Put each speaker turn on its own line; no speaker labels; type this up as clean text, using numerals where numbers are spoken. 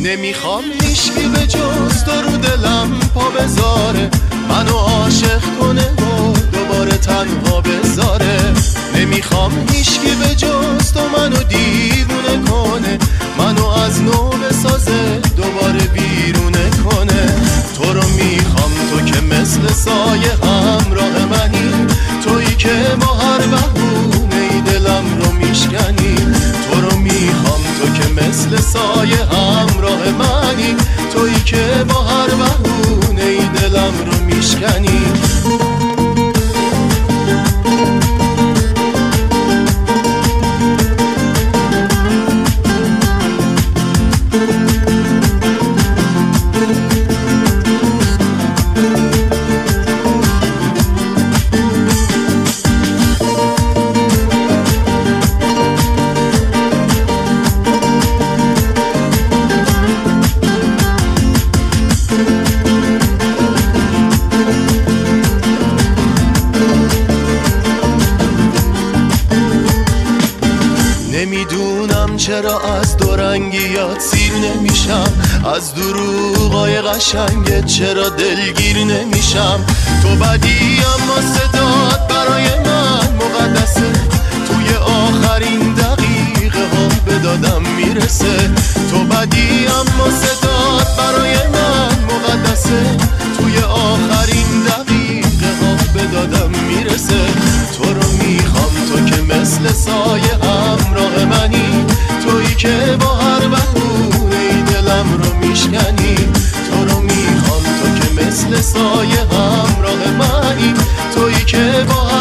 نمیخوام هیچکی به جز تو رو دلم پا بذاره، منو عاشق کنه و دوباره تنها بذاره. نمیخوام هیچکی به جز تو منو دیوونه کنه، منو از نو بسازه دوباره بیرونه کنه. تو رو میخوام تو که مثل سایه همراه منی، تویی که با هر بهونه ای دلم رو میشکنی. تو رو میخوام تو که مثل سایه همراه منی، تویی که با هر بهونه ای دلم رو میشکنی. نمیدونم چرا از دورنگیات سیر نمیشم، از دروغای قشنگت چرا دلگیر نمیشم. تو بدی اما صدات برای من مقدسه، توی آخرین دقیقه ها به دادم میرسه. تو بدی اما صدات برای من مقدسه، توی آخرین دقیقه ها به دادم میرسه. تو رو میخوام تو که مثل سایه همراه منی، تویی که با هر بهونه‌ای دلم رو میشکنی. تو رو میخوام تو که مثل سایه همراه منی، تویی که با